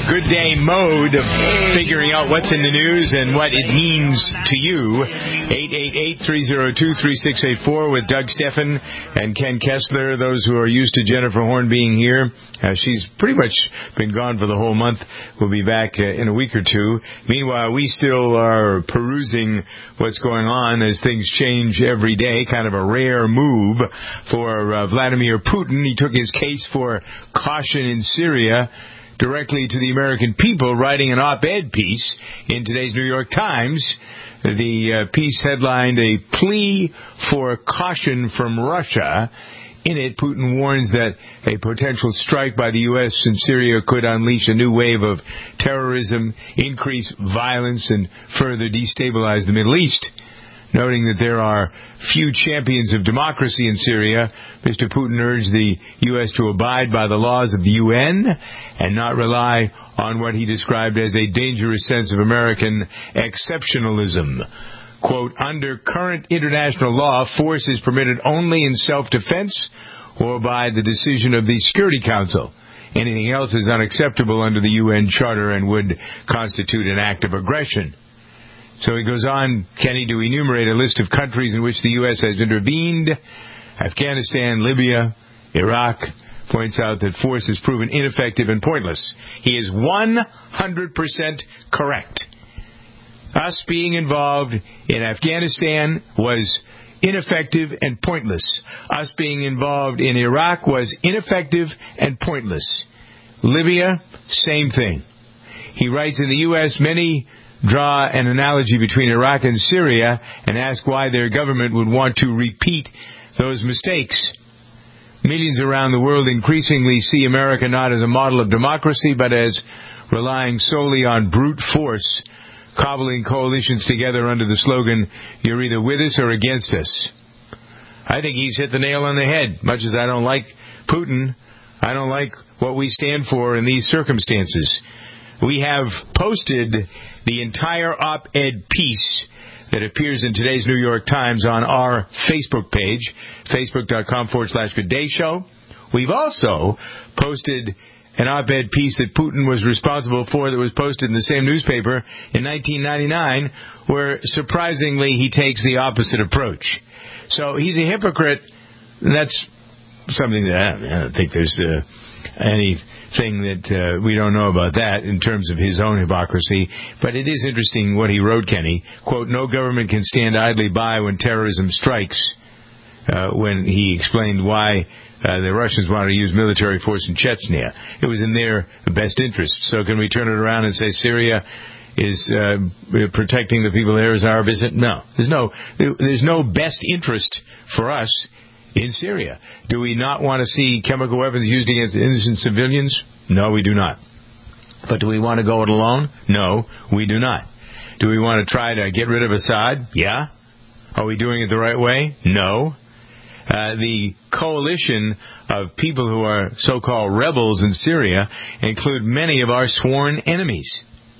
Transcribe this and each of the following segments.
good day mode of figuring out what's in the news and what it means to you. 888-302-3684 with Doug Steffen and Ken Kessler. Those who are used to Jennifer Horn being here. She's pretty much been gone for the whole month. We'll be back in a week or two. Meanwhile, we still are perusing what's going on as things change every day. Kind of a rare move for Vladimir Putin. He took his case for caution in Syria directly to the American people, writing an op-ed piece in today's New York Times. The piece headlined "A Plea for Caution from Russia." In it, Putin warns that a potential strike by the U.S. in Syria could unleash a new wave of terrorism, increase violence, and further destabilize the Middle East. Noting that there are few champions of democracy in Syria, Mr. Putin urged the U.S. to abide by the laws of the UN and not rely on what he described as a dangerous sense of American exceptionalism. Quote, under current international law, force is permitted only in self-defense or by the decision of the Security Council. Anything else is unacceptable under the UN Charter and would constitute an act of aggression. So he goes on, Kenny, to enumerate a list of countries in which the U.S. has intervened: Afghanistan, Libya, Iraq. Points out that force has proven ineffective and pointless. He is 100% correct. Us being involved in Afghanistan was ineffective and pointless. Us being involved in Iraq was ineffective and pointless. Libya, same thing. He writes, in the U.S., many draw an analogy between Iraq and Syria and ask why their government would want to repeat those mistakes. Millions around the world increasingly see America not as a model of democracy, but as relying solely on brute force, cobbling coalitions together under the slogan, you're either with us or against us. I think he's hit the nail on the head. Much as I don't like Putin, I don't like what we stand for in these circumstances. We have posted the entire op-ed piece that appears in today's New York Times on our Facebook page, facebook.com/Good Day Show. We've also posted an op-ed piece that Putin was responsible for that was posted in the same newspaper in 1999, where surprisingly he takes the opposite approach. So he's a hypocrite. That's something that I don't think there's anything that we don't know about that in terms of his own hypocrisy. But it is interesting what he wrote, Kenny. Quote, no government can stand idly by when terrorism strikes, when he explained why the Russians wanted to use military force in Chechnya. It was in their best interest. So can we turn it around and say Syria is protecting the people there as our business? No. There's no best interest for us in Syria. Do we not want to see chemical weapons used against innocent civilians? No, we do not. But do we want to go it alone? No, we do not. Do we want to try to get rid of Assad? Yeah. Are we doing it the right way? No. The coalition of people who are so-called rebels in Syria include many of our sworn enemies.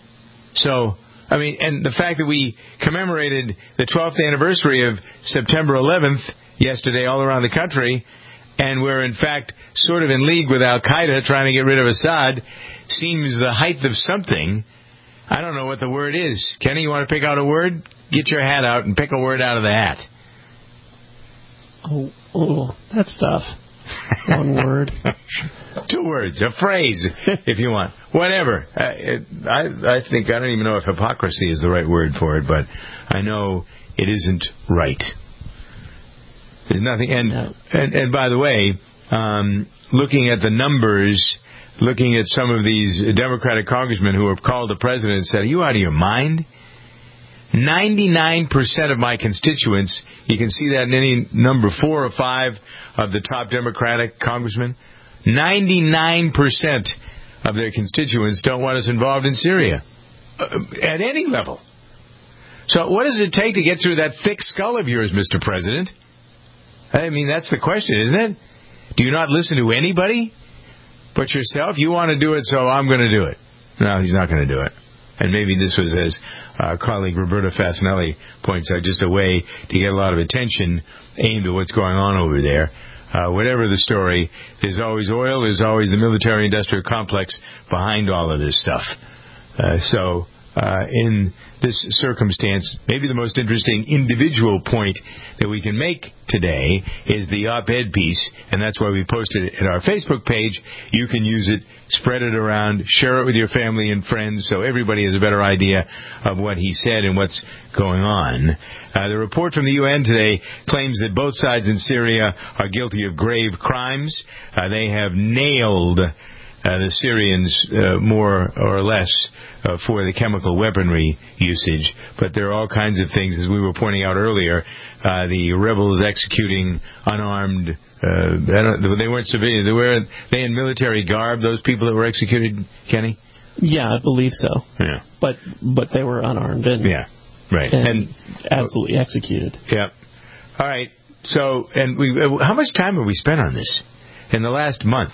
So, I mean, and the fact that we commemorated the 12th anniversary of September 11th yesterday all around the country, and we're in fact sort of in league with Al-Qaeda trying to get rid of Assad, seems the height of something. I don't know what the word is. Kenny, you want to pick out a word? Get your hat out and pick a word out of the hat. Oh, that's tough. One word. 2 words. A phrase, if you want. Whatever. I think, I don't even know if hypocrisy is the right word for it, but I know it isn't right. There's nothing. And by the way, looking at the numbers, looking at some of these Democratic congressmen who have called the president and said, are you out of your mind? 99% of my constituents, you can see that in any number, 4 or 5 of the top Democratic congressmen, 99% of their constituents don't want us involved in Syria at any level. So what does it take to get through that thick skull of yours, Mr. President? I mean, that's the question, isn't it? Do you not listen to anybody but yourself? You want to do it, so I'm going to do it. No, he's not going to do it. And maybe this was, as our colleague Roberta Fasanelli points out, just a way to get a lot of attention aimed at what's going on over there. whatever the story, there's always oil, there's always the military-industrial complex behind all of this stuff. So in this circumstance, maybe the most interesting individual point that we can make today is the op-ed piece, and that's why we posted it at our Facebook page. You can use it, spread it around, share it with your family and friends so everybody has a better idea of what he said and what's going on. The report from the UN today claims that both sides in Syria are guilty of grave crimes. They have nailed the Syrians more or less for the chemical weaponry usage, but there are all kinds of things, as we were pointing out earlier. The rebels executing unarmed, they weren't civilians, they in military garb, those people that were executed, Kenny? Yeah, I believe so. Yeah. But they were unarmed and yeah, right. And absolutely executed. Yeah. All right. So, and how much time have we spent on this in the last month?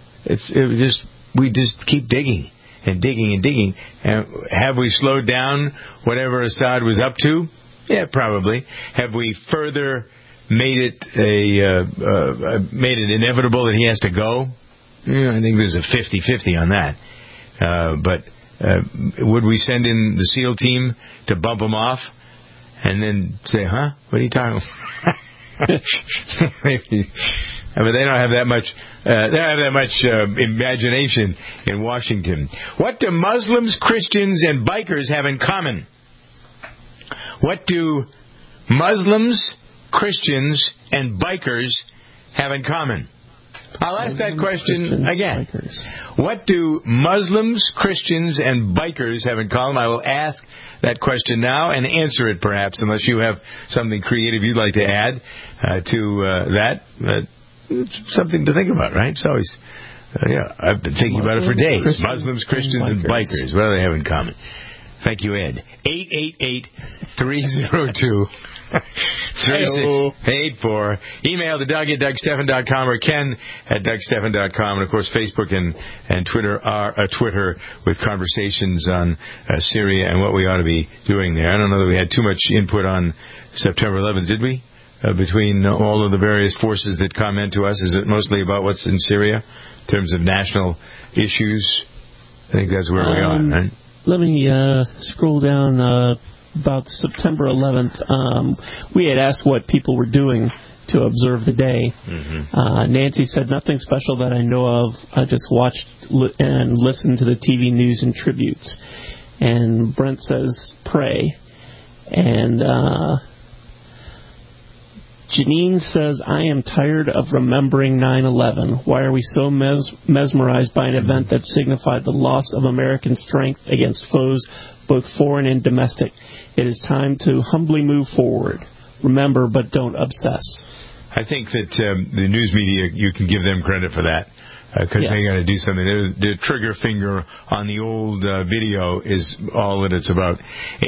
We just keep digging and digging and digging. And have we slowed down whatever Assad was up to? Yeah, probably. Have we further made it inevitable that he has to go? Yeah, I think there's a 50-50 on that. But would we send in the SEAL team to bump him off and then say, "Huh? What are you talking about?" Maybe. But they don't have that much. They don't have that much imagination in Washington. What do Muslims, Christians, and bikers have in common? What do Muslims, Christians, and bikers have in common? I'll ask that question again. What do Muslims, Christians, and bikers have in common? I will ask that question now and answer it, perhaps, unless you have something creative you'd like to add to that. It's something to think about, right? It's always, I've been thinking about it for days. Muslims, Christians, and bikers. What do they have in common? Thank you, Ed. 888-302-3684. Email to Doug at DougStephan.com or Ken at DougStephan.com. And, of course, Facebook and Twitter are Twitter with conversations on Syria and what we ought to be doing there. I don't know that we had too much input on September 11th, did we? Between all of the various forces that comment to us? Is it mostly about what's in Syria in terms of national issues? I think that's where we are, right? Let me scroll down about September 11th. We had asked what people were doing to observe the day. Mm-hmm. Nancy said, nothing special that I know of. I just watched and listened to the TV news and tributes. And Brent says, pray. And Janine says, I am tired of remembering 9/11. Why are we so mesmerized by an event that signified the loss of American strength against foes, both foreign and domestic? It is time to humbly move forward. Remember, but don't obsess. I think that the news media, you can give them credit for that. Because they got to do something. The trigger finger on the old video is all that it's about.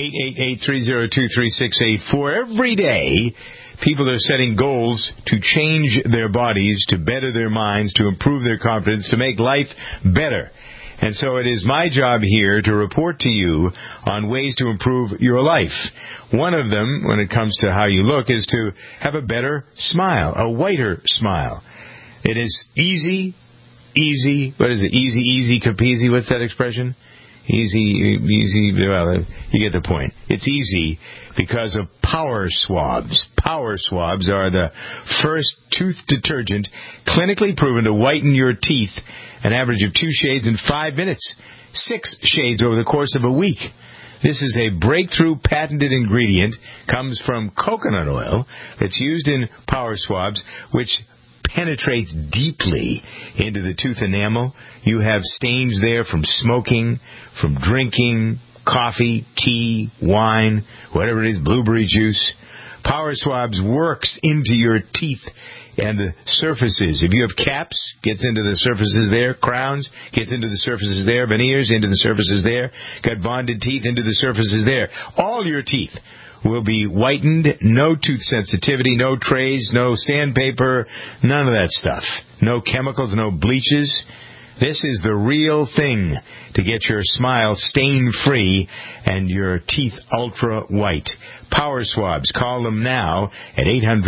888-302-3684. Every day, people are setting goals to change their bodies, to better their minds, to improve their confidence, to make life better. And so it is my job here to report to you on ways to improve your life. One of them, when it comes to how you look, is to have a better smile, a whiter smile. It is easy, what is it? Easy, capeasy, what's that expression? Easy, well, you get the point. It's easy because of Power Swabs. Power Swabs are the first tooth detergent clinically proven to whiten your teeth an average of 2 shades in 5 minutes, 6 shades over the course of a week. This is a breakthrough patented ingredient, comes from coconut oil that's used in Power Swabs, which penetrates deeply into the tooth enamel. You have stains there from smoking, from drinking, coffee, tea, wine, whatever it is, blueberry juice. Power Swabs works into your teeth and the surfaces. If you have caps, gets into the surfaces there. Crowns, gets into the surfaces there. Veneers, into the surfaces there. Got bonded teeth, into the surfaces there. All your teeth will be whitened, no tooth sensitivity, no trays, no sandpaper, none of that stuff. No chemicals, no bleaches. This is the real thing to get your smile stain-free and your teeth ultra-white. Power Swabs. Call them now at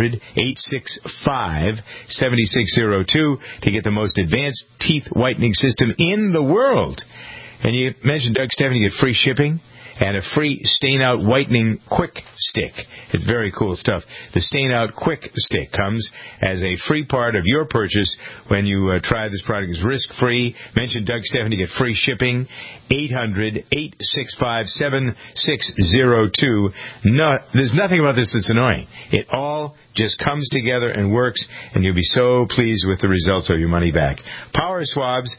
800-865-7602 to get the most advanced teeth whitening system in the world. And you mentioned, Doug Stephan, you get free shipping and a free Stain-Out Whitening Quick Stick. It's very cool stuff. The Stain-Out Quick Stick comes as a free part of your purchase when you try this product. It's risk-free. Mention Doug Stephan to get free shipping. 800-865-7602. No, there's nothing about this that's annoying. It all just comes together and works, and you'll be so pleased with the results of your money back. Power Swabs,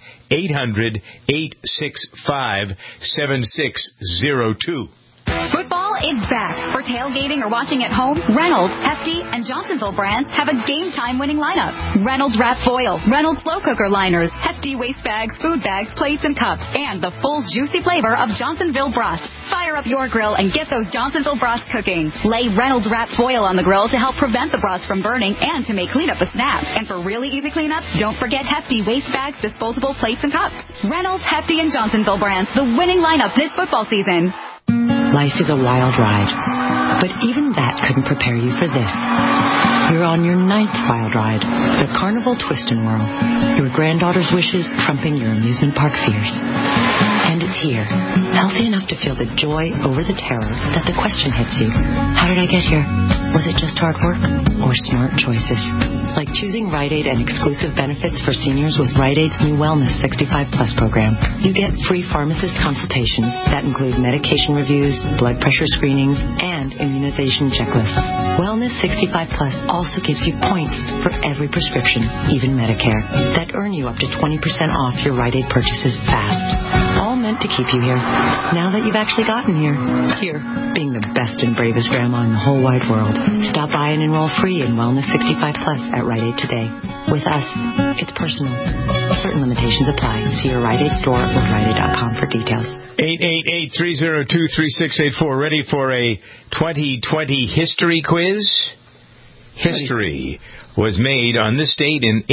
800-865-7602. Football is back. For tailgating or watching at home, Reynolds, Hefty, and Johnsonville brands have a game-time winning lineup. Reynolds Wrap Foil, Reynolds Slow Cooker Liners, Hefty Waste Bags, Food Bags, Plates, and Cups, and the full juicy flavor of Johnsonville Broth. Fire up your grill and get those Johnsonville broths cooking. Lay Reynolds Wrap Foil on the grill to help prevent the broths from burning and to make cleanup a snap. And for really easy cleanup, don't forget Hefty Waste Bags, disposable plates, and cups. Reynolds, Hefty, and Johnsonville brands, the winning lineup this football season. Life is a wild ride, but even that couldn't prepare you for this. You're on your 9th wild ride, the Carnival Twist and Whirl. Your granddaughter's wishes trumping your amusement park fears. And it's here, healthy enough to feel the joy over the terror that the question hits you. How did I get here? Was it just hard work or smart choices? Like choosing Rite Aid and exclusive benefits for seniors with Rite Aid's new Wellness 65 Plus program. You get free pharmacist consultations that include medication reviews, blood pressure screenings, and immunization checklists. Wellness 65 Plus also gives you points for every prescription, even Medicare, that earn you up to 20% off your Rite Aid purchases fast. All meant to keep you here. Now that you've actually gotten here. Here, being the best and bravest grandma in the whole wide world. Stop by and enroll free in Wellness 65 Plus at Rite Aid today. With us, it's personal. Certain limitations apply. See your Rite Aid store or RiteAid.com for details. 888-302-3684. Ready for a 2020 history quiz? History was made on this date in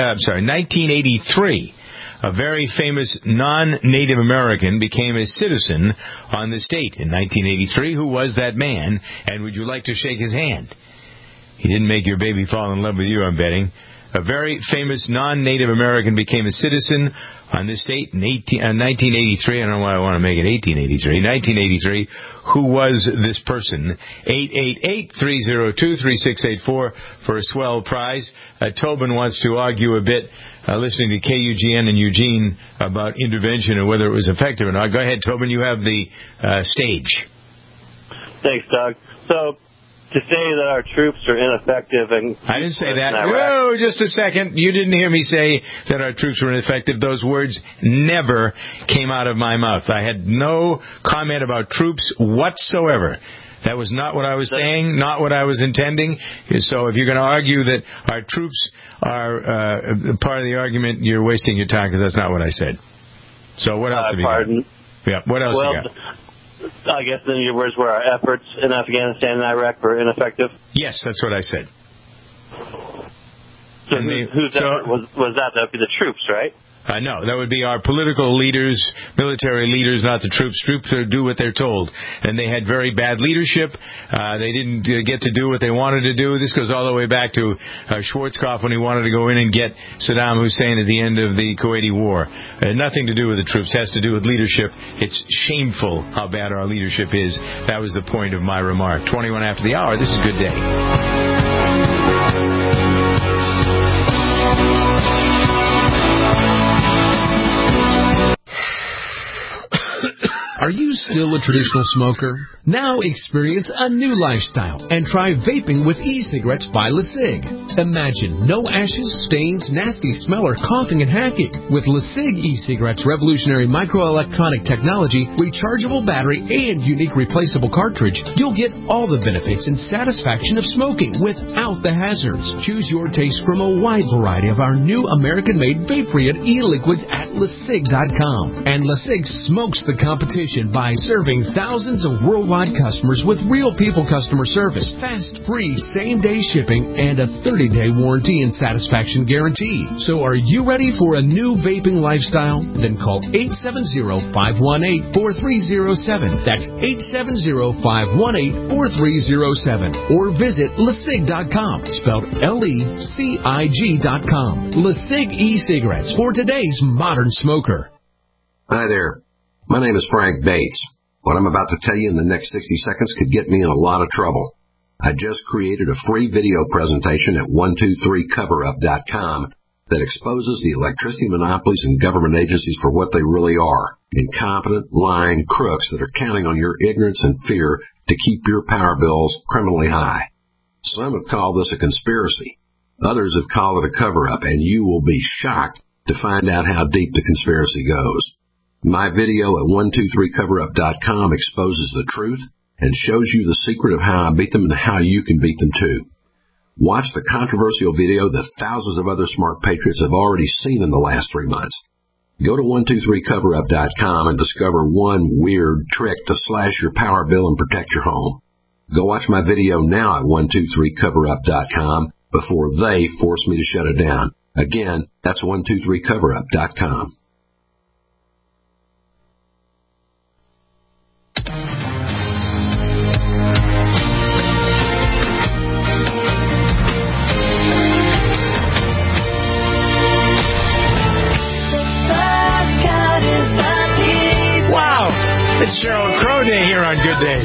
1983. A very famous non-Native American became a citizen on this date in 1983. Who was that man? And would you like to shake his hand? He didn't make your baby fall in love with you, I'm betting. A very famous non-Native American became a citizen on this date in 1983. I don't know why I want to make it 1883. 1983. Who was this person? 888-302-3684 for a swell prize. Tobin wants to argue a bit, listening to KUGN in Eugene about intervention and whether it was effective or not. Go ahead, Tobin. You have the stage. Thanks, Doug. So, to say that our troops are ineffective and... I didn't say that. Whoa, just a second. You didn't hear me say that our troops were ineffective. Those words never came out of my mouth. I had no comment about troops whatsoever. That was not what I was saying, not what I was intending. So if you're going to argue that our troops are part of the argument, you're wasting your time because that's not what I said. So what else have you got? Yeah, what else you got? I guess in your words were our efforts in Afghanistan and Iraq were ineffective? Yes, that's what I said. So whose effort was that? That would be the troops, right? No, that would be our political leaders, military leaders, not the troops. Troops do what they're told. And they had very bad leadership. They didn't get to do what they wanted to do. This goes all the way back to Schwarzkopf when he wanted to go in and get Saddam Hussein at the end of the Kuwaiti War. Nothing to do with the troops. It has to do with leadership. It's shameful how bad our leadership is. That was the point of my remark. 21 after the hour. This is Good Day. Are you still a traditional smoker? Now experience a new lifestyle and try vaping with e-cigarettes by LeSig. Imagine no ashes, stains, nasty smell, or coughing and hacking. With LeSig e-cigarettes' revolutionary microelectronic technology, rechargeable battery, and unique replaceable cartridge, you'll get all the benefits and satisfaction of smoking without the hazards. Choose your taste from a wide variety of our new American-made vape-free e-liquids at LeSig.com. And LeSig smokes the competition. reputation by serving thousands of worldwide customers with real people customer service, fast, free, same-day shipping, and a 30-day warranty and satisfaction guarantee. So are you ready for a new vaping lifestyle? Then call 870-518-4307. That's 870-518-4307. Or visit LeSig.com, spelled LECIG.com. LeSig e-cigarettes for today's modern smoker. Hi there. My name is Frank Bates. What I'm about to tell you in the next 60 seconds could get me in a lot of trouble. I just created a free video presentation at 123coverup.com that exposes the electricity monopolies and government agencies for what they really are. Incompetent, lying crooks that are counting on your ignorance and fear to keep your power bills criminally high. Some have called this a conspiracy. Others have called it a cover-up, and you will be shocked to find out how deep the conspiracy goes. My video at 123coverup.com exposes the truth and shows you the secret of how I beat them and how you can beat them too. Watch the controversial video that thousands of other smart patriots have already seen in the last 3 months. Go to 123coverup.com and discover one weird trick to slash your power bill and protect your home. Go watch my video now at 123coverup.com before they force me to shut it down. Again, that's 123coverup.com. It's Sheryl Crow Day here on Good Day.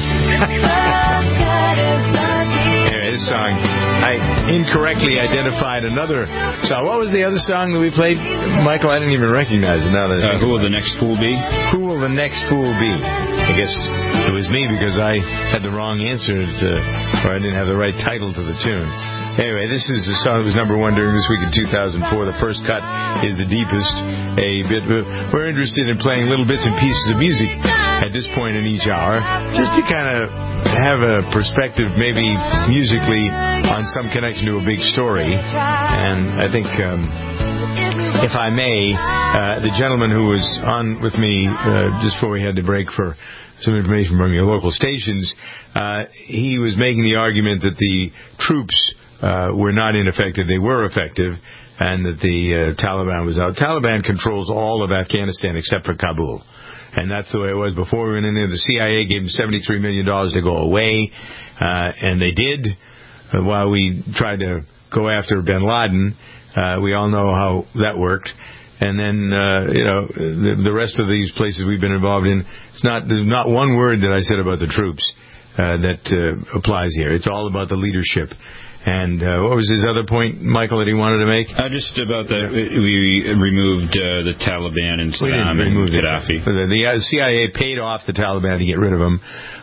Anyway, this song, I incorrectly identified another song. What was the other song that we played? Michael, I didn't even recognize it now. Who Will the Next Fool Be? Who Will the Next Fool Be? I guess it was me because I had the wrong answer or I didn't have the right title to the tune. Anyway, this is a song that was number one during this week in 2004. The first cut is the deepest. We're interested in playing little bits and pieces of music at this point in each hour, just to kind of have a perspective, maybe musically, on some connection to a big story. And I think, if I may, the gentleman who was on with me just before we had to break for some information from your local stations, he was making the argument that the troops were not ineffective, they were effective, and that the Taliban was out. Taliban controls all of Afghanistan except for Kabul. And that's the way it was before we went in there. The CIA gave them $73 million to go away, and they did, while we tried to go after bin Laden. We all know how that worked. And then, the rest of these places we've been involved in, there's not one word that I said about the troops that applies here. It's all about the leadership. And what was his other point, Michael, that he wanted to make? Just about that we removed the Taliban and Saddam and Gaddafi. The CIA paid off the Taliban to get rid of them.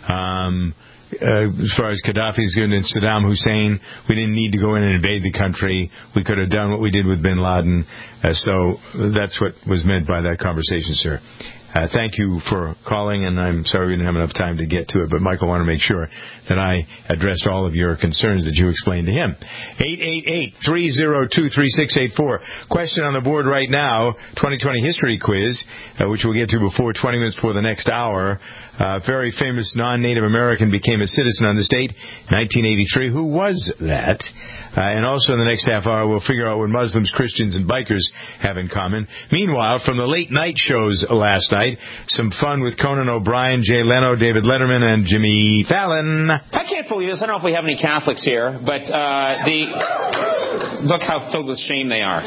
As far as Gaddafi's good and Saddam Hussein, we didn't need to go in and invade the country. We could have done what we did with bin Laden. So that's what was meant by that conversation, sir. Thank you for calling, and I'm sorry we didn't have enough time to get to it, but Michael wanted to make sure that I addressed all of your concerns that you explained to him. 888-302-3684. Question on the board right now, 2020 history quiz, which we'll get to before 20 minutes before the next hour. Very famous non-Native American became a citizen on this date, 1983. Who was that? And also in the next half hour, we'll figure out what Muslims, Christians, and bikers have in common. Meanwhile, from the late night shows last night, some fun with Conan O'Brien, Jay Leno, David Letterman, and Jimmy Fallon. I can't believe this. I don't know if we have any Catholics here, but look how filled with shame they are.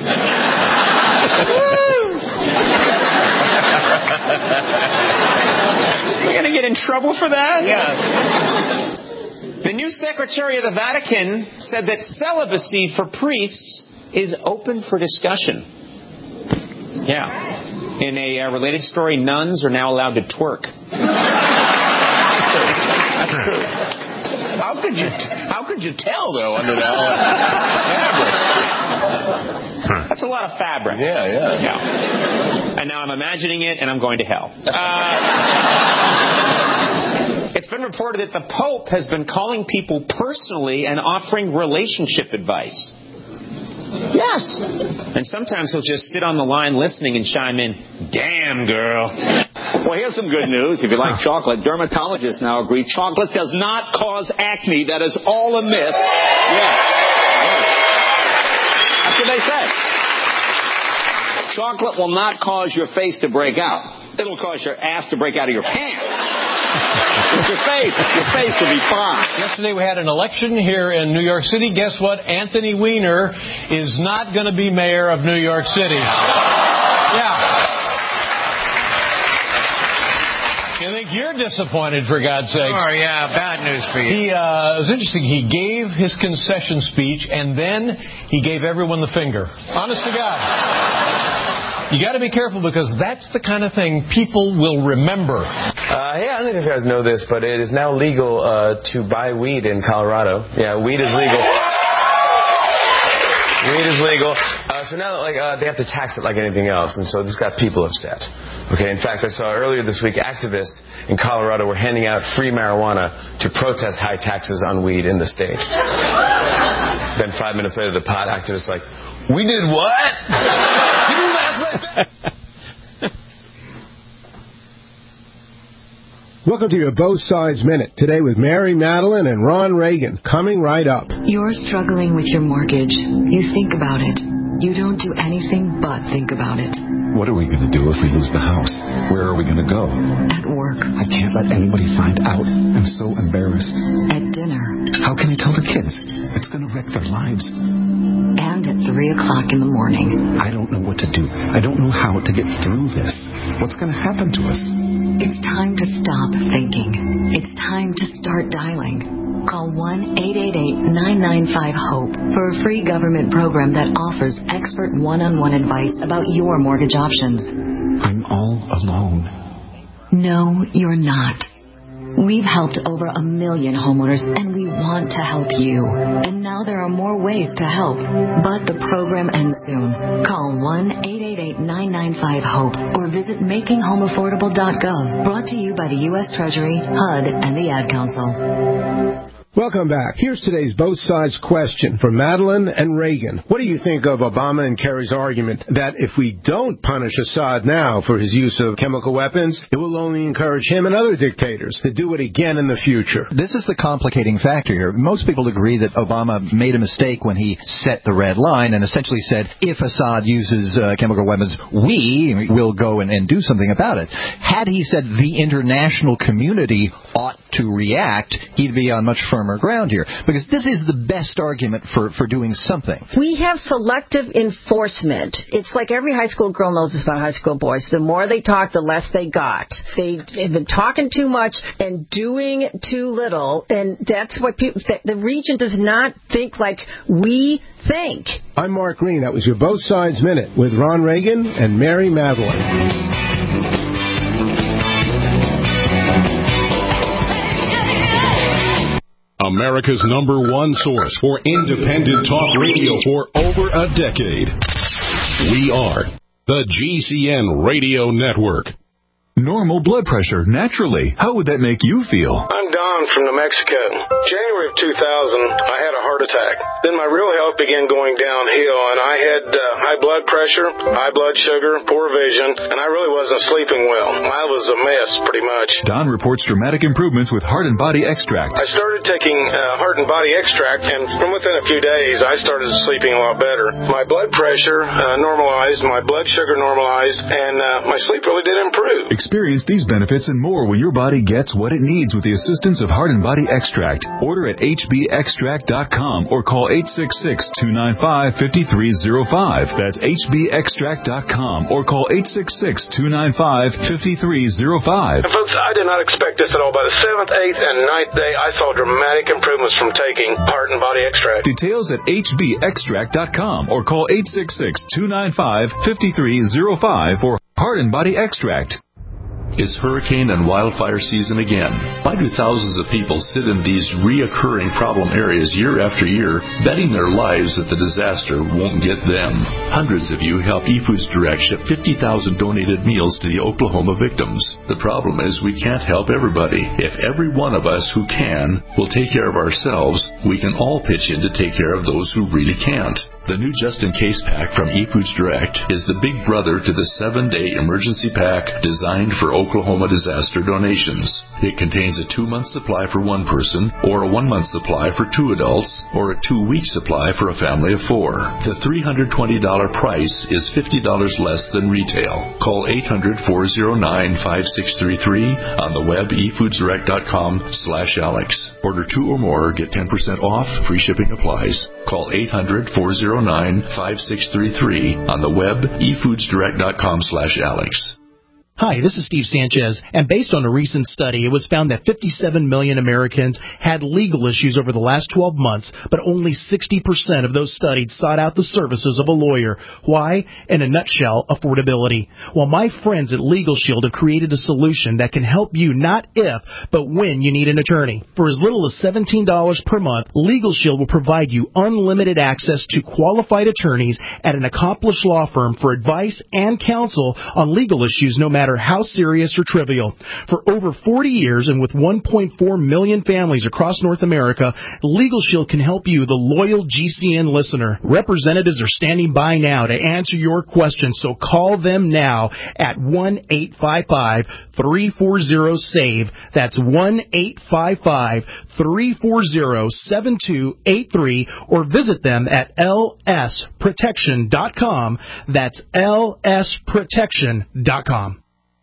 We're going to get in trouble for that? Yeah. The new Secretary of the Vatican said that celibacy for priests is open for discussion. Yeah. In a related story, nuns are now allowed to twerk. That's true. How could you tell, though, under that fabric? That's a lot of fabric. Yeah. And now I'm imagining it, and I'm going to hell. It's been reported that the Pope has been calling people personally and offering relationship advice. Yes. And sometimes he'll just sit on the line listening and chime in, "Damn, girl." Well, here's some good news. If you like chocolate, dermatologists now agree chocolate does not cause acne. That is all a myth. Yeah. That's what they say. Chocolate will not cause your face to break out. It'll cause your ass to break out of your pants. It's your face will be fine. Yesterday we had an election here in New York City. Guess what? Anthony Weiner is not going to be mayor of New York City. Yeah. You think you're disappointed, for God's sake? Oh, yeah, bad news for you. It was interesting. He gave his concession speech, and then he gave everyone the finger. Honest to God. You got to be careful, because that's the kind of thing people will remember. Yeah, I don't know if you guys know this, but it is now legal to buy weed in Colorado. Yeah, weed is legal. Weed is legal. So now, they have to tax it like anything else, and so this got people upset. Okay, in fact, I saw earlier this week activists in Colorado were handing out free marijuana to protest high taxes on weed in the state. Then 5 minutes later, the pot activists like, we did what? You do that like that? Welcome to your Both Sides Minute. Today with Mary Madeline and Ron Reagan. Coming right up. You're struggling with your mortgage. You think about it. You don't do anything but think about it. What are we going to do if we lose the house? Where are we going to go? At work. I can't let anybody find out. I'm so embarrassed. At dinner. How can I tell the kids? It's going to wreck their lives. And at 3 o'clock in the morning. I don't know what to do. I don't know how to get through this. What's going to happen to us? It's time to stop thinking. It's time to start dialing. Call 1-888-995-HOPE for a free government program that offers expert one-on-one advice about your mortgage options. I'm all alone. No, you're not. We've helped over 1 million homeowners, and we want to help you. And now there are more ways to help. But the program ends soon. Call 1-888-995-HOPE or visit makinghomeaffordable.gov. Brought to you by the U.S. Treasury, HUD, and the Ad Council. Welcome back. Here's today's Both Sides question from Madeline and Reagan. What do you think of Obama and Kerry's argument that if we don't punish Assad now for his use of chemical weapons, it will only encourage him and other dictators to do it again in the future? This is the complicating factor here. Most people agree that Obama made a mistake when he set the red line and essentially said, if Assad uses chemical weapons, we will go and do something about it. Had he said the international community ought to react, he'd be on much firmer ground here, because this is the best argument for doing something. We have selective enforcement. It's like every high school girl knows this about high school boys. The more they talk, the less they got. They've been talking too much and doing too little, and that's what people. The region does not think like we think. I'm Mark Green. That was your Both Sides Minute with Ron Reagan and Mary Madeline. America's #1 source for independent talk radio for over a decade. We are the GCN Radio Network. Normal blood pressure, naturally. How would that make you feel? I'm Don from New Mexico. January of 2000, I had a heart attack. Then my real health began going downhill, and I had high blood pressure, high blood sugar, poor vision, and I really wasn't sleeping well. I was a mess, pretty much. Don reports dramatic improvements with Heart and Body Extract. I started taking Heart and Body Extract, and from within a few days, I started sleeping a lot better. My blood pressure normalized, my blood sugar normalized, and my sleep really did improve. Experience these benefits and more when your body gets what it needs with the assistance of Heart and Body Extract. Order at hbextract.com or call 866-295-5305. That's hbextract.com or call 866-295-5305. Folks, I did not expect this at all. By the 7th, 8th, and 9th day, I saw dramatic improvements from taking Heart and Body Extract. Details at hbextract.com or call 866-295-5305 for Heart and Body Extract. It's hurricane and wildfire season again. Why do thousands of people sit in these reoccurring problem areas year after year, betting their lives that the disaster won't get them? Hundreds of you helped eFoods Direct ship 50,000 donated meals to the Oklahoma victims. The problem is we can't help everybody. If every one of us who can will take care of ourselves, we can all pitch in to take care of those who really can't. The new just-in-case pack from eFoods Direct is the big brother to the 7-day emergency pack designed for Oklahoma disaster donations. It contains a 2-month supply for one person, or a 1-month supply for 2 adults, or a 2-week supply for a family of 4. The $320 price is $50 less than retail. Call 800-409-5633 on the web efoodsdirect.com/Alex. Order 2 or more, get 10% off, free shipping applies. Call 800-409-5633 on the web efoodsdirect.com/Alex. Hi, this is Steve Sanchez, and based on a recent study, it was found that 57 million Americans had legal issues over the last 12 months, but only 60% of those studied sought out the services of a lawyer. Why? In a nutshell, affordability. Well, my friends at Legal Shield have created a solution that can help you not if, but when you need an attorney. For as little as $17 per month, Legal Shield will provide you unlimited access to qualified attorneys at an accomplished law firm for advice and counsel on legal issues, no matter how serious or trivial. For over 40 years and with 1.4 million families across North America, Legal Shield can help you, the loyal GCN listener. Representatives are standing by now to answer your questions, so call them now at 1-855-340-SAVE. That's 1-855-340-7283, or visit them at lsprotection.com. That's lsprotection.com.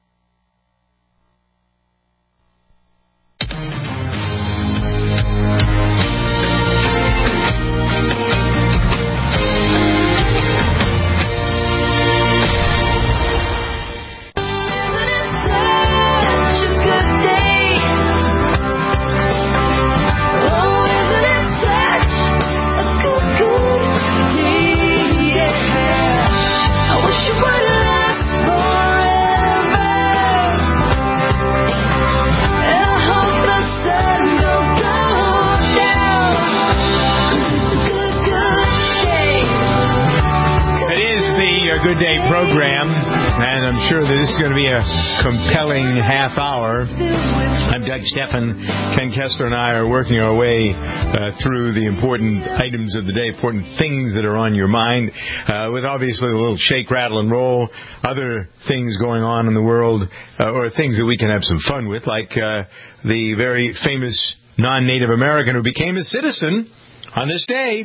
Good Day program, and I'm sure that this is going to be a compelling half hour. I'm Doug Steffen. Ken Kessler and I are working our way through the important items of the day, important things that are on your mind, with obviously a little shake, rattle, and roll, other things going on in the world, or things that we can have some fun with, like the very famous non-Native American who became a citizen on this day.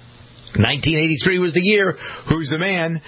1983 was the year. Who's the man?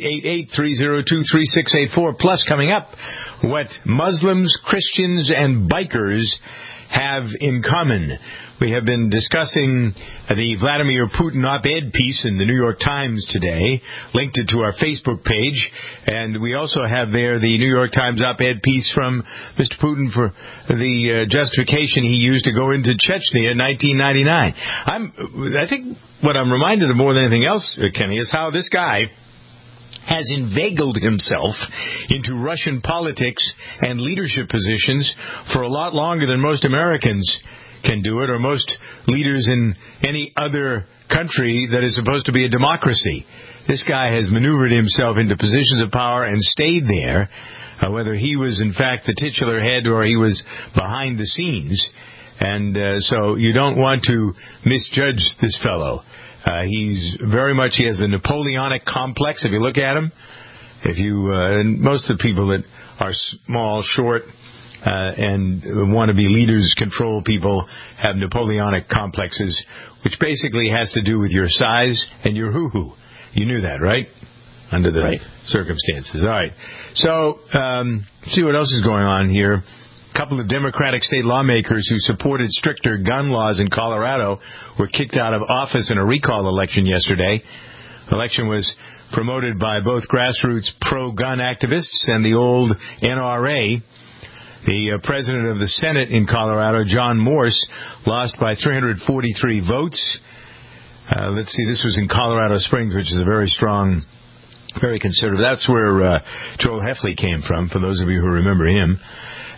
888-302-3684. Plus, coming up, what Muslims, Christians, and bikers have in common. We have been discussing the Vladimir Putin op-ed piece in the New York Times today, linked it to our Facebook page, and we also have there the New York Times op-ed piece from Mr. Putin for the justification he used to go into Chechnya in 1999. I think what I'm reminded of more than anything else, Kenny, is how this guy has inveigled himself into Russian politics and leadership positions for a lot longer than most Americans can do it, or most leaders in any other country that is supposed to be a democracy. This guy has maneuvered himself into positions of power and stayed there, whether he was in fact the titular head or he was behind the scenes. And so you don't want to misjudge this fellow. He has a Napoleonic complex. If you look at him, and most of the people that are small, short, and want to be leaders, control people, have Napoleonic complexes, which basically has to do with your size and your hoo-hoo. You knew that, right? Under the circumstances. All right. So, see what else is going on here. A couple of Democratic state lawmakers who supported stricter gun laws in Colorado were kicked out of office in a recall election yesterday. The election was promoted by both grassroots pro-gun activists and the old NRA. The president of the Senate in Colorado, John Morse, lost by 343 votes. Let's see, this was in Colorado Springs, which is a very strong, very conservative. That's where Joel Heffley came from, for those of you who remember him.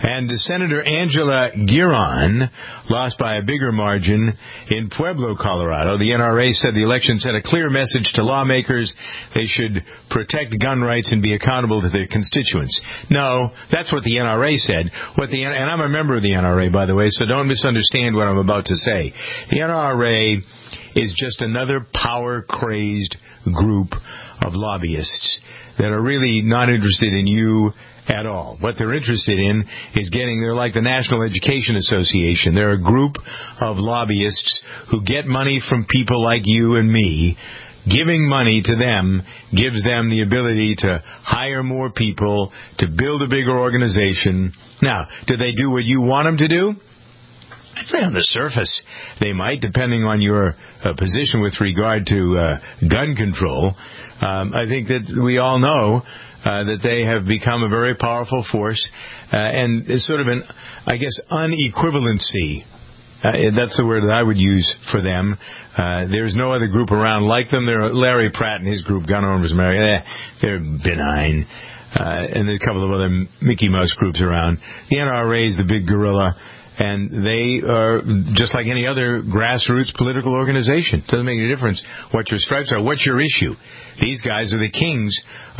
And Senator Angela Giron lost by a bigger margin in Pueblo, Colorado. The NRA said the election sent a clear message to lawmakers they should protect gun rights and be accountable to their constituents. No, that's what the NRA said. And I'm a member of the NRA, by the way, so don't misunderstand what I'm about to say. The NRA is just another power-crazed group of lobbyists that are really not interested in you at all. What they're interested in is they're like the National Education Association. They're a group of lobbyists who get money from people like you and me. Giving money to them gives them the ability to hire more people, to build a bigger organization. Now, do they do what you want them to do? I'd say on the surface they might, depending on your position with regard to gun control. I think that we all know that they have become a very powerful force, and it's sort of an, I guess, unequivalency. That's the word that I would use for them. There's no other group around like them. Larry Pratt and his group, Gun Owners America, they're benign. And there's a couple of other Mickey Mouse groups around. The NRA is the big gorilla. And they are just like any other grassroots political organization. Doesn't make any difference what your stripes are. What's your issue? These guys are the kings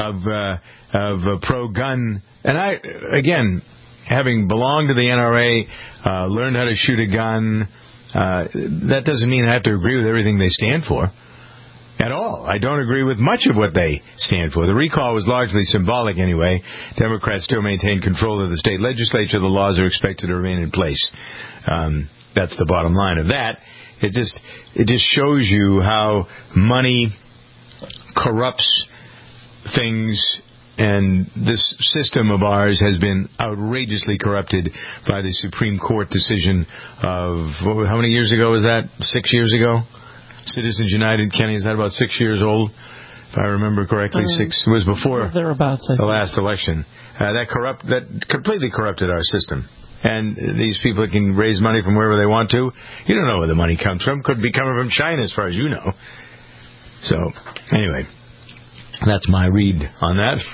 of pro-gun. And I, again, having belonged to the NRA, learned how to shoot a gun, that doesn't mean I have to agree with everything they stand for. At all. I don't agree with much of what they stand for. The recall was largely symbolic anyway. Democrats still maintain control of the state legislature. The laws are expected to remain in place. That's the bottom line of that. It just shows you how money corrupts things, and this system of ours has been outrageously corrupted by the Supreme Court decision of, how many years ago was that? 6 years ago? Citizens United, Kenny, is that about 6 years old? If I remember correctly, 6. It was before the last election. That completely corrupted our system. And these people can raise money from wherever they want to. You don't know where the money comes from. Could be coming from China, as far as you know. So, anyway, that's my read on that.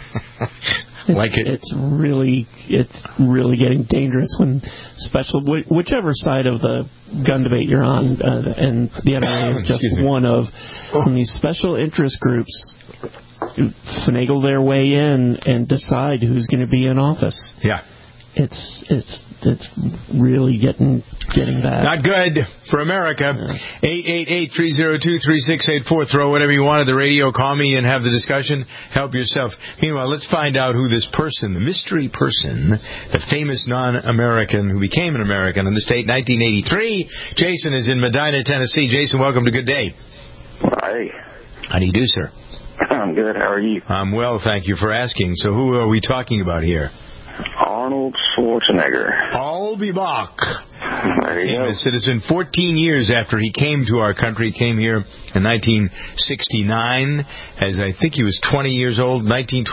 It's really getting dangerous when whichever side of the gun debate you're on, and the NRA is just one of, when these special interest groups finagle their way in and decide who's going to be in office. Yeah. It's really getting bad. Not good for America. 888-302-3684. Throw whatever you want at the radio. Call me and have the discussion. Help yourself. Meanwhile, let's find out who this person, the mystery person, the famous non-American who became an American in the state in 1983. Jason is in Medina, Tennessee. Jason, welcome to Good Day. Hi. How do you do, sir? I'm good. How are you? I'm well, thank you for asking. So who are we talking about here? Arnold Schwarzenegger. I'll be back. There you go. A citizen 14 years after he came to our country. He came here in 1969 as I think he was 20 years old,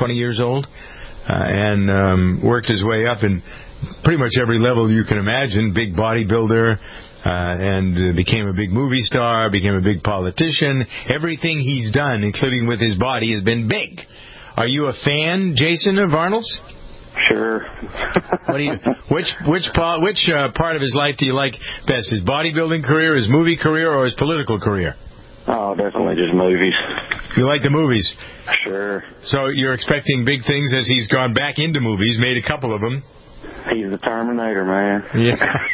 and worked his way up in pretty much every level you can imagine. Big bodybuilder, and became a big movie star, became a big politician. Everything he's done, including with his body, has been big. Are you a fan, Jason, of Arnold's? Sure. Which part of his life do you like best? His bodybuilding career, his movie career, or his political career? Oh, definitely just movies. You like the movies? Sure. So you're expecting big things as he's gone back into movies, made a couple of them. He's the Terminator, man. Yeah.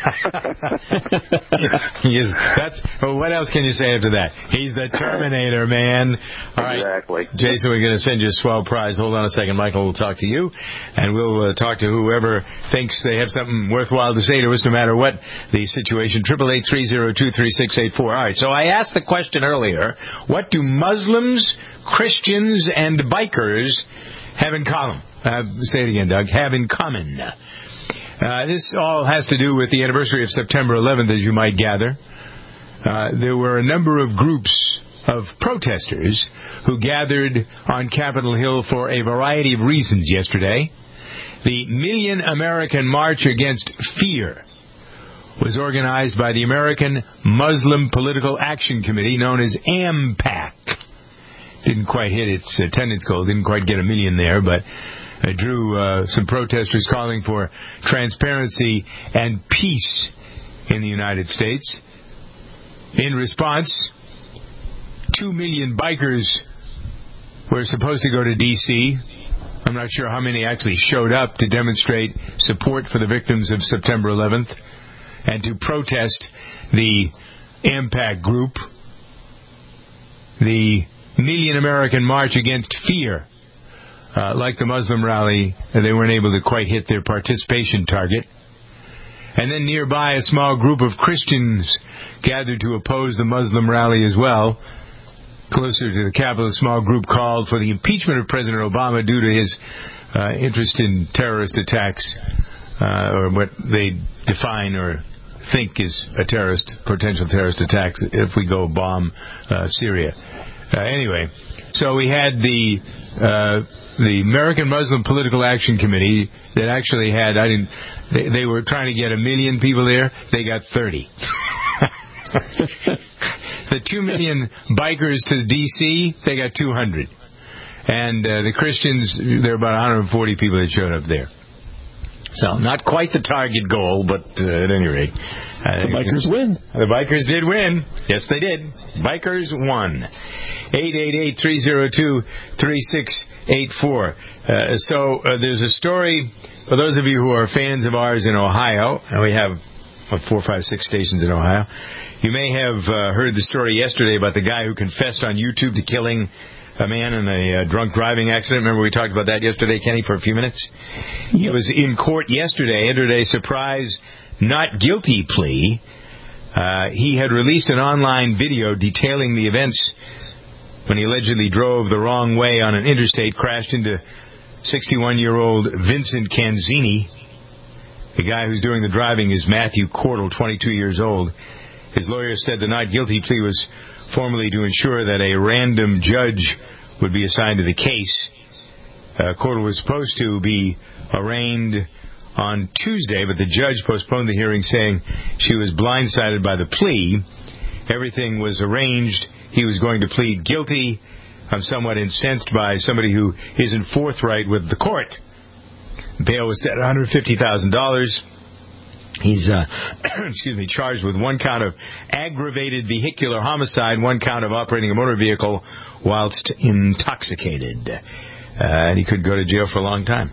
What else can you say after that? He's the Terminator, man. All right. Exactly. Jason, we're going to send you a swell prize. Hold on a second. Michael will talk to you, and we'll talk to whoever thinks they have something worthwhile to say to us, no matter what the situation. 888-302-3684. All right. So I asked the question earlier, what do Muslims, Christians, and bikers have in common? Say it again, Doug. Have in common. This all has to do with the anniversary of September 11th, as you might gather. There were a number of groups of protesters who gathered on Capitol Hill for a variety of reasons yesterday. The Million American March Against Fear was organized by the American Muslim Political Action Committee, known as AMPAC. Didn't quite hit its attendance goal, didn't quite get 1 million there, but drew some protesters calling for transparency and peace in the United States. In response, 2 million bikers were supposed to go to D.C. I'm not sure how many actually showed up to demonstrate support for the victims of September 11th and to protest the AMPAC group, the Million American March Against Fear. Like the Muslim rally, they weren't able to quite hit their participation target. And then nearby, a small group of Christians gathered to oppose the Muslim rally as well. Closer to the Capitol, a small group called for the impeachment of President Obama due to his interest in terrorist attacks, or what they define or think is a potential terrorist attacks if we go bomb Syria. Anyway, so we had the American Muslim Political Action Committee that actually had, they were trying to get 1 million people there. They got 30. The 2 million bikers to D.C., they got 200. And the Christians, there were about 140 people that showed up there. So, not quite the target goal, but at any rate. The bikers win. The bikers did win. Yes, they did. Bikers won. 888-302-3684. So, there's a story, for those of you who are fans of ours in Ohio, and we have 4, 5, 6 stations in Ohio. You may have heard the story yesterday about the guy who confessed on YouTube to killing a man in a drunk driving accident. Remember we talked about that yesterday, Kenny, for a few minutes? Yep. He was in court yesterday, entered a surprise not guilty plea. He had released an online video detailing the events when he allegedly drove the wrong way on an interstate, crashed into 61-year-old Vincent Canzini. The guy who's doing the driving is Matthew Cordell, 22 years old. His lawyer said the not guilty plea was formally to ensure that a random judge would be assigned to the case. Cordell was supposed to be arraigned on Tuesday, but the judge postponed the hearing, saying she was blindsided by the plea. Everything was arranged. He was going to plead guilty. I'm somewhat incensed by somebody who isn't forthright with the court. Bail was set at $150,000. He's charged with 1 count of aggravated vehicular homicide, 1 count of operating a motor vehicle whilst intoxicated. And he could go to jail for a long time,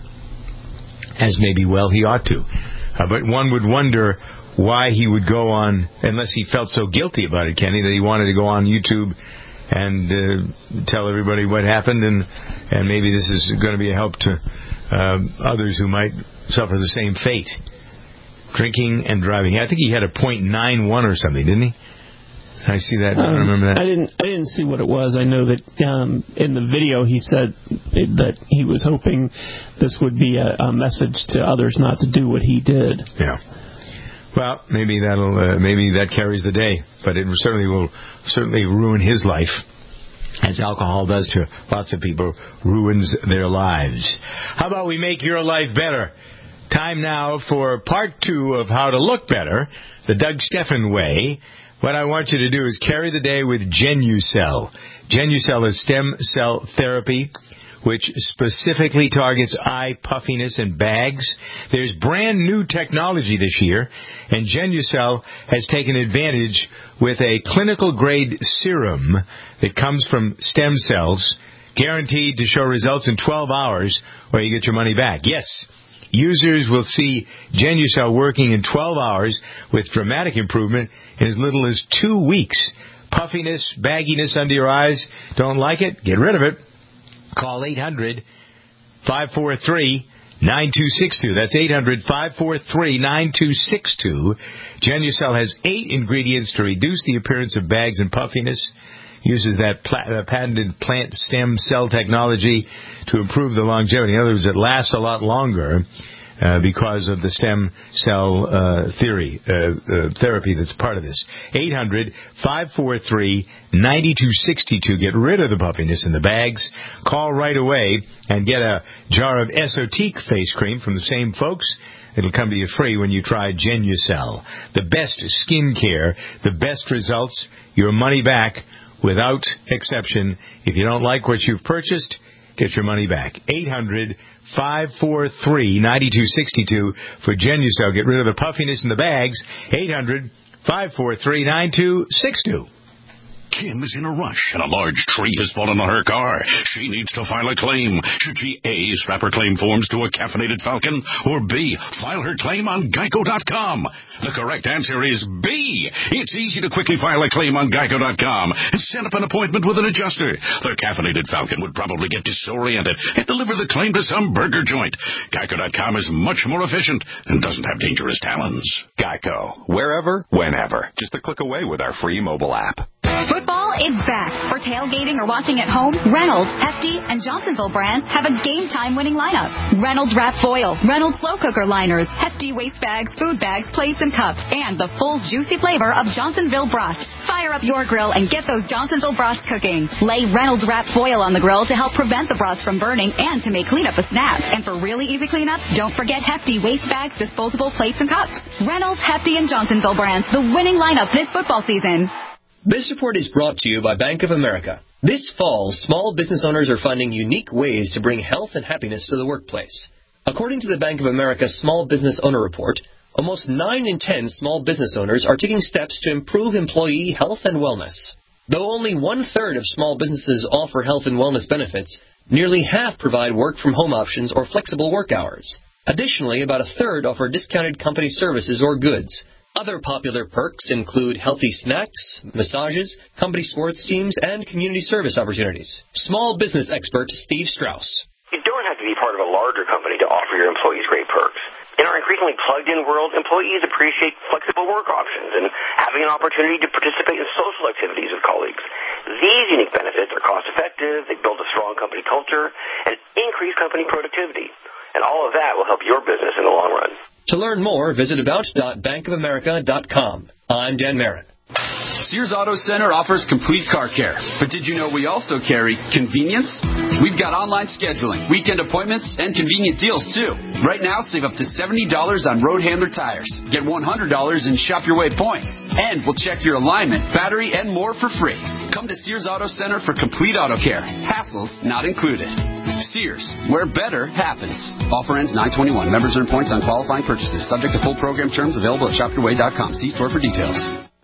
as maybe well he ought to. But one would wonder why he would go on, unless he felt so guilty about it, Kenny, that he wanted to go on YouTube and tell everybody what happened, and maybe this is going to be a help to others who might suffer the same fate. Drinking and driving. I think he had a .91 or something, didn't he? I see that. I don't remember that. I didn't see what it was. I know that in the video he said that he was hoping this would be a message to others not to do what he did. Yeah. Well, maybe that carries the day, but it will certainly ruin his life, as alcohol does to lots of people, ruins their lives. How about we make your life better? Time now for part 2 of How to Look Better, the Doug Stephan way. What I want you to do is carry the day with Genucell. Genucell is stem cell therapy, which specifically targets eye puffiness and bags. There's brand new technology this year, and Genucell has taken advantage with a clinical grade serum that comes from stem cells, guaranteed to show results in 12 hours, or you get your money back. Yes. Users will see Genucell working in 12 hours with dramatic improvement in as little as 2 weeks. Puffiness, bagginess under your eyes, don't like it? Get rid of it. Call 800-543-9262. That's 800-543-9262. Genucell has 8 ingredients to reduce the appearance of bags and puffiness. Uses that patented plant stem cell technology to improve the longevity. In other words, it lasts a lot longer because of the stem cell therapy that's part of this. 800-543-9262. Get rid of the puffiness in the bags. Call right away and get a jar of Esotique face cream from the same folks. It'll come to you free when you try Genucell. The best skin care, the best results, your money back without exception. If you don't like what you've purchased, get your money back. 800-543-9262 for Genucel. Get rid of the puffiness in the bags. 800-543-9262. Kim is in a rush, and a large tree has fallen on her car. She needs to file a claim. Should she A, strap her claim forms to a caffeinated Falcon, or B, file her claim on Geico.com? The correct answer is B. It's easy to quickly file a claim on Geico.com and set up an appointment with an adjuster. The caffeinated Falcon would probably get disoriented and deliver the claim to some burger joint. Geico.com is much more efficient and doesn't have dangerous talons. Geico. Wherever, whenever. Just a click away with our free mobile app. Football is back. For tailgating or watching at home, Reynolds, Hefty, and Johnsonville brands have a game-time winning lineup. Reynolds wrap foil, Reynolds slow cooker liners, Hefty waste bags, food bags, plates, and cups, and the full juicy flavor of Johnsonville broth. Fire up your grill and get those Johnsonville broths cooking. Lay Reynolds wrap foil on the grill to help prevent the broths from burning and to make cleanup a snap. And for really easy cleanup, don't forget Hefty waste bags, disposable plates, and cups. Reynolds, Hefty, and Johnsonville brands, the winning lineup this football season. This report is brought to you by Bank of America. This fall, small business owners are finding unique ways to bring health and happiness to the workplace. According to the Bank of America Small Business Owner Report, almost 9 in 10 small business owners are taking steps to improve employee health and wellness. Though only 1/3 of small businesses offer health and wellness benefits, nearly half provide work-from-home options or flexible work hours. Additionally, about 1/3 offer discounted company services or goods. Other popular perks include healthy snacks, massages, company sports teams, and community service opportunities. Small business expert Steve Strauss. You don't have to be part of a larger company to offer your employees great perks. In our increasingly plugged-in world, employees appreciate flexible work options and having an opportunity to participate in social activities with colleagues. These unique benefits are cost-effective, they build a strong company culture, and increase company productivity. And all of that will help your business in the long run. To learn more, visit about.bankofamerica.com. I'm Dan Merritt. Sears Auto Center offers complete car care. But did you know we also carry convenience? We've got online scheduling, weekend appointments, and convenient deals, too. Right now, save up to $70 on Road Handler tires. Get $100 in Shop Your Way points. And we'll check your alignment, battery, and more for free. Come to Sears Auto Center for complete auto care. Hassles not included. Sears, where better happens. Offer ends 9/21. Members earn points on qualifying purchases. Subject to full program terms available at shopyourway.com. See store for details.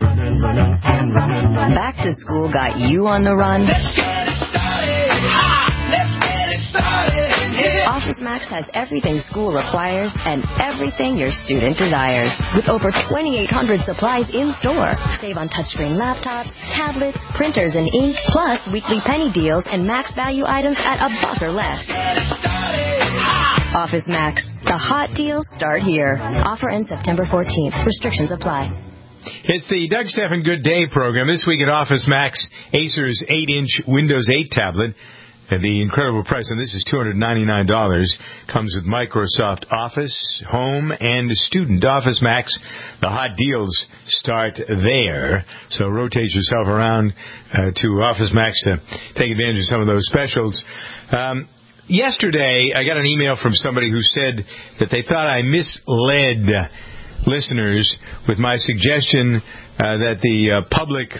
Back to school got you on the run. Let's get it started. Let's get it started. Office Max has everything school requires and everything your student desires. With over 2,800 supplies in store. Save on touchscreen laptops, tablets, printers, and ink, plus weekly penny deals and max value items at $1 or less. Office Max. The hot deals start here. Offer ends September 14th. Restrictions apply. It's the Doug Stephan Good Day program. This week at Office Max, Acer's 8-inch Windows 8 tablet. And the incredible price on this is $299. Comes with Microsoft Office, Home, and Student. Office Max, the hot deals start there. So rotate yourself around to Office Max to take advantage of some of those specials. Yesterday, I got an email from somebody who said that they thought I misled listeners with my suggestion that the public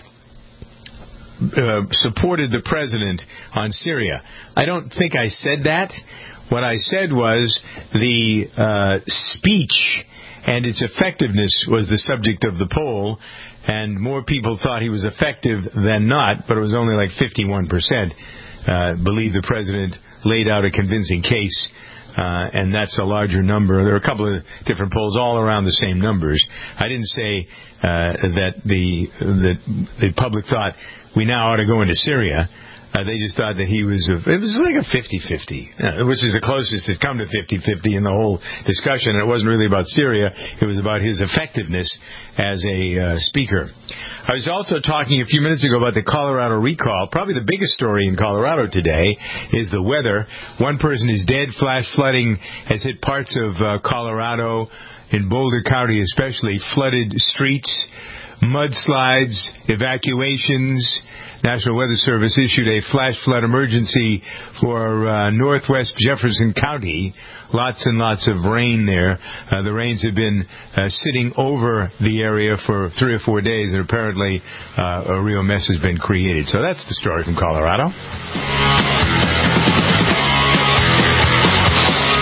supported the president on Syria. I don't think I said that. What I said was the speech and its effectiveness was the subject of the poll, and more people thought he was effective than not, but it was only like 51% believe the president laid out a convincing case. And that's a larger number. There are a couple of different polls all around the same numbers. I didn't say that the public thought we now ought to go into Syria. They just thought that it was like a 50-50, which is the closest it's come to 50-50 in the whole discussion. And it wasn't really about Syria. It was about his effectiveness as a speaker. I was also talking a few minutes ago about the Colorado recall. Probably the biggest story in Colorado today is the weather. One person is dead. Flash flooding has hit parts of Colorado, in Boulder County especially. Flooded streets, mudslides, evacuations. National Weather Service issued a flash flood emergency for northwest Jefferson County. Lots and lots of rain there. The rains have been sitting over the area for 3 or 4 days, and apparently a real mess has been created. So that's the story from Colorado.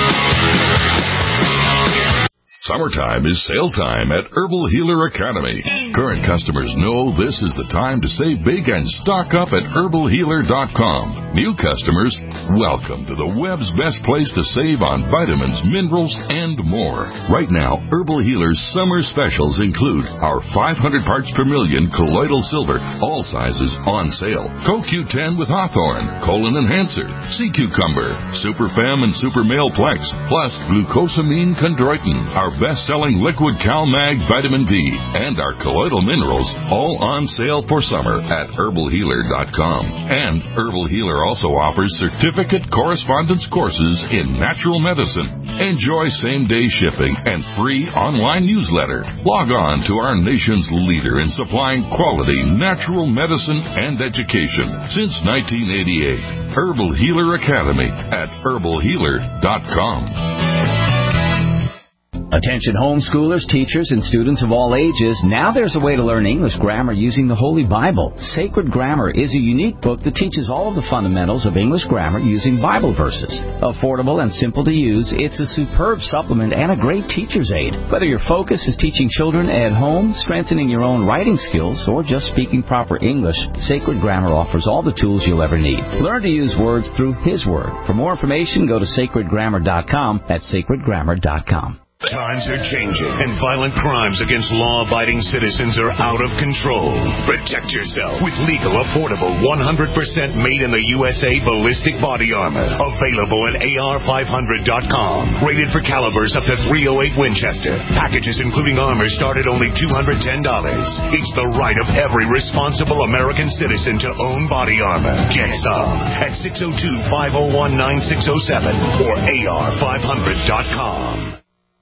Summertime is sale time at Herbal Healer Academy. Current customers know this is the time to save big and stock up at herbalhealer.com. New customers, welcome to the web's best place to save on vitamins, minerals, and more. Right now, Herbal Healer's summer specials include our 500 parts per million colloidal silver, all sizes on sale. CoQ10 with Hawthorne, colon enhancer, sea cucumber, Super Fem and Super Male Plex, plus glucosamine chondroitin, our best-selling liquid CalMag vitamin B, and our colloidal minerals, all on sale for summer at herbalhealer.com. And Herbal Healer also offers certificate correspondence courses in natural medicine. Enjoy same-day shipping and free online newsletter. Log on to our nation's leader in supplying quality natural medicine and education since 1988. Herbal Healer Academy at herbalhealer.com. Attention homeschoolers, teachers, and students of all ages, now there's a way to learn English grammar using the Holy Bible. Sacred Grammar is a unique book that teaches all of the fundamentals of English grammar using Bible verses. Affordable and simple to use, it's a superb supplement and a great teacher's aid. Whether your focus is teaching children at home, strengthening your own writing skills, or just speaking proper English, Sacred Grammar offers all the tools you'll ever need. Learn to use words through His Word. For more information, go to sacredgrammar.com. That's sacredgrammar.com. Times are changing, and violent crimes against law-abiding citizens are out of control. Protect yourself with legal, affordable, 100% made in the USA ballistic body armor. Available at AR500.com. Rated for calibers up to .308 Winchester. Packages including armor start at only $210. It's the right of every responsible American citizen to own body armor. Get some at 602-501-9607 or AR500.com.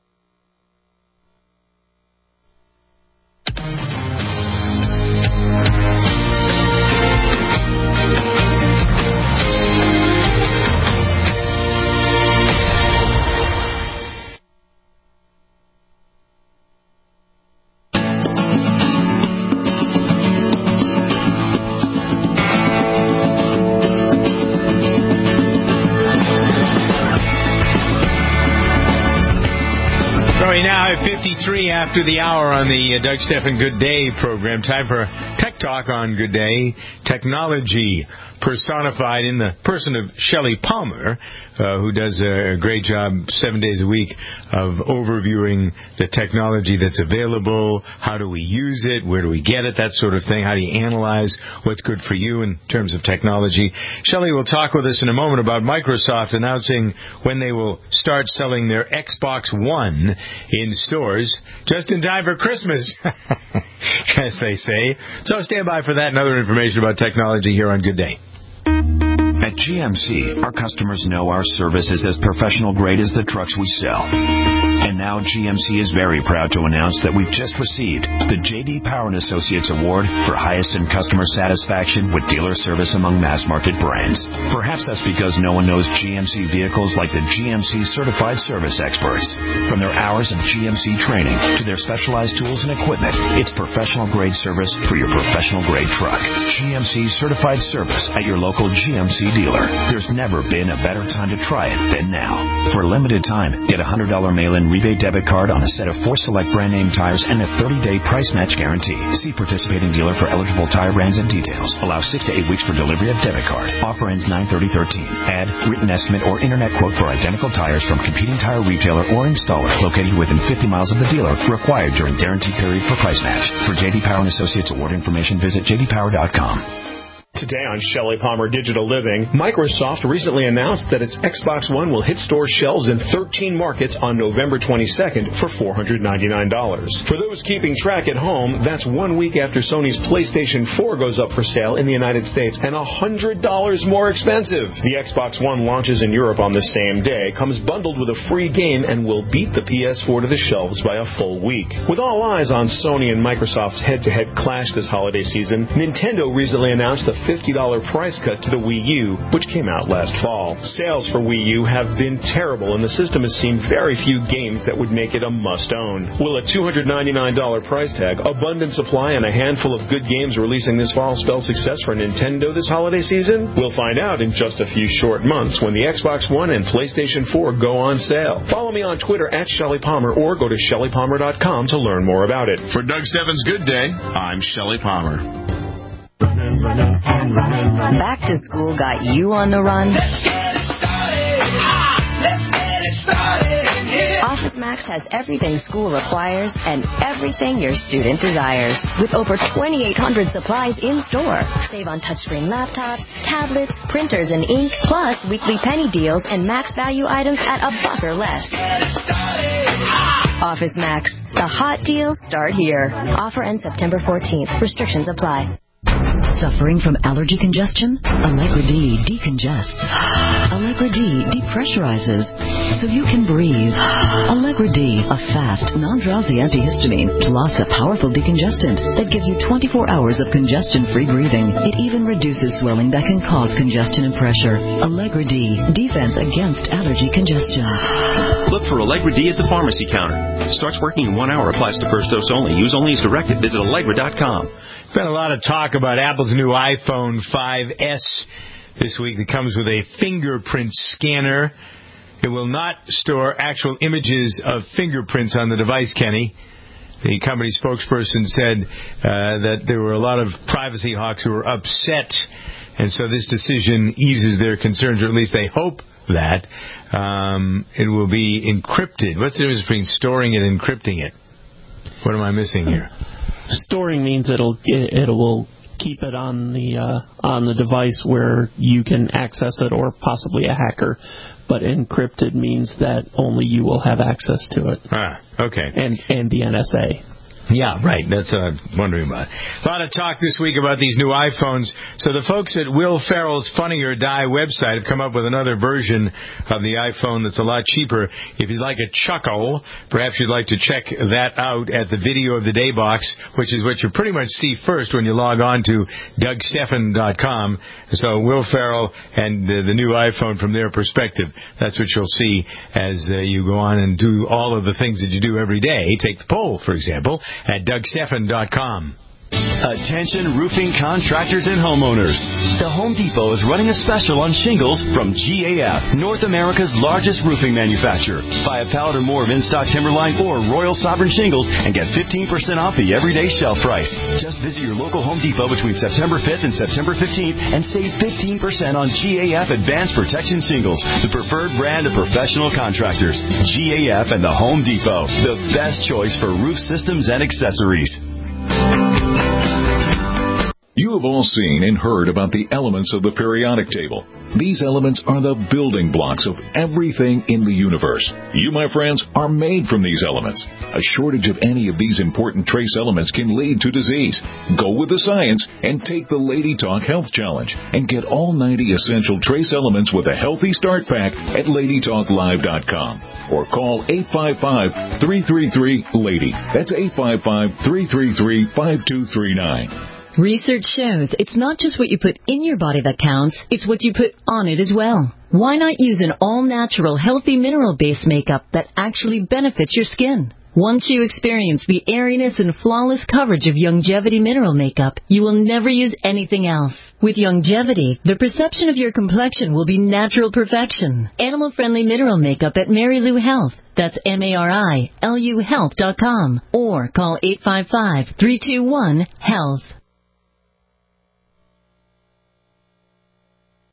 Now at 53 after the hour on the Doug Stephan Good Day program. Time for Tech Talk on Good Day. Technology personified in the person of Shelley Palmer, who does a great job 7 days a week of overviewing the technology that's available. How do we use it? Where do we get it? That sort of thing. How do you analyze what's good for you in terms of technology? Shelley will talk with us in a moment about Microsoft announcing when they will start selling their Xbox One in stores just in time for Christmas, as they say. So stand by for that and other information about technology here on Good Day. At GMC, our customers know our service is as professional grade as the trucks we sell. And now GMC is very proud to announce that we've just received the J.D. Power & Associates Award for highest in customer satisfaction with dealer service among mass-market brands. Perhaps that's because no one knows GMC vehicles like the GMC Certified Service Experts. From their hours of GMC training to their specialized tools and equipment, it's professional-grade service for your professional-grade truck. GMC Certified Service at your local GMC dealer. There's never been a better time to try it than now. For a limited time, get a $100 mail-in rebate debit card on a set of 4 select brand name tires and a 30-day price match guarantee. See participating dealer for eligible tire brands and details. Allow 6 to 8 weeks for delivery of debit card. Offer ends 9/30/13. Add written estimate or internet quote for identical tires from competing tire retailer or installer located within 50 miles of the dealer required during guarantee period for price match. For J.D. Power & Associates Award information, visit jdpower.com. Today on Shelley Palmer Digital Living, Microsoft recently announced that its Xbox One will hit store shelves in 13 markets on November 22nd for $499. For those keeping track at home, that's 1 week after Sony's PlayStation 4 goes up for sale in the United States and $100 more expensive. The Xbox One launches in Europe on the same day, comes bundled with a free game, and will beat the PS4 to the shelves by a full week. With all eyes on Sony and Microsoft's head-to-head clash this holiday season, Nintendo recently announced the $50 price cut to the Wii U, which came out last fall. Sales for Wii U have been terrible, and the system has seen very few games that would make it a must-own. Will a $299 price tag, abundant supply, and a handful of good games releasing this fall spell success for Nintendo this holiday season? We'll find out in just a few short months when the Xbox One and PlayStation 4 go on sale. Follow me on Twitter at Shelley Palmer or go to ShelleyPalmer.com to learn more about it. For Doug Steffens' Good Day, I'm Shelley Palmer. Back to school got you on the run? Let's get it started. Let's get it started. Office Max has everything school requires and everything your student desires. With over 2,800 supplies in store. Save on touchscreen laptops, tablets, printers, and ink, plus weekly penny deals and max value items at $1 or less. Office Max. The hot deals start here. Offer ends September 14th. Restrictions apply. Suffering from allergy congestion? Allegra D decongests. Allegra D depressurizes so you can breathe. Allegra D, a fast, non-drowsy antihistamine, plus a powerful decongestant that gives you 24 hours of congestion-free breathing. It even reduces swelling that can cause congestion and pressure. Allegra D, defense against allergy congestion. Look for Allegra D at the pharmacy counter. Starts working in 1 hour, applies to first dose only. Use only as directed. Visit Allegra.com. Been a lot of talk about Apple's new iPhone 5S this week that comes with a fingerprint scanner. It will not store actual images of fingerprints on the device, Kenny. The company spokesperson said that there were a lot of privacy hawks who were upset, and so this decision eases their concerns, or at least they hope that. It will be encrypted. What's the difference between storing it and encrypting it? What am I missing here? Storing means it will keep it on the device where you can access it, or possibly a hacker. But encrypted means that only you will have access to it. Ah, okay. And the NSA. Yeah, right. That's what I'm wondering about. A lot of talk this week about these new iPhones. So the folks at Will Ferrell's Funny or Die website have come up with another version of the iPhone that's a lot cheaper. If you'd like a chuckle, perhaps you'd like to check that out at the Video of the Day box, which is what you pretty much see first when you log on to DougSteffen.com. So Will Ferrell and the new iPhone from their perspective. That's what you'll see as you go on and do all of the things that you do every day. Take the poll, for example, at DougSteffen.com. Attention roofing contractors and homeowners. The Home Depot is running a special on shingles from GAF, North America's largest roofing manufacturer. Buy a pallet or more of in-stock Timberline or Royal Sovereign shingles and get 15% off the everyday shelf price. Just visit your local Home Depot between September 5th and September 15th and save 15% on GAF Advanced Protection shingles, the preferred brand of professional contractors. GAF and the Home Depot, the best choice for roof systems and accessories. You have all seen and heard about the elements of the periodic table. These elements are the building blocks of everything in the universe. You, my friends, are made from these elements. A shortage of any of these important trace elements can lead to disease. Go with the science and take the Lady Talk Health Challenge and get all 90 essential trace elements with a healthy start pack at LadyTalkLive.com or call 855-333-LADY. That's 855-333-5239. Research shows it's not just what you put in your body that counts, it's what you put on it as well. Why not use an all-natural, healthy mineral-based makeup that actually benefits your skin? Once you experience the airiness and flawless coverage of Youngevity mineral makeup, you will never use anything else. With Youngevity, the perception of your complexion will be natural perfection. Animal-friendly mineral makeup at Mary Lou Health. That's MARILU Health.com or call 855-321-HEALTH.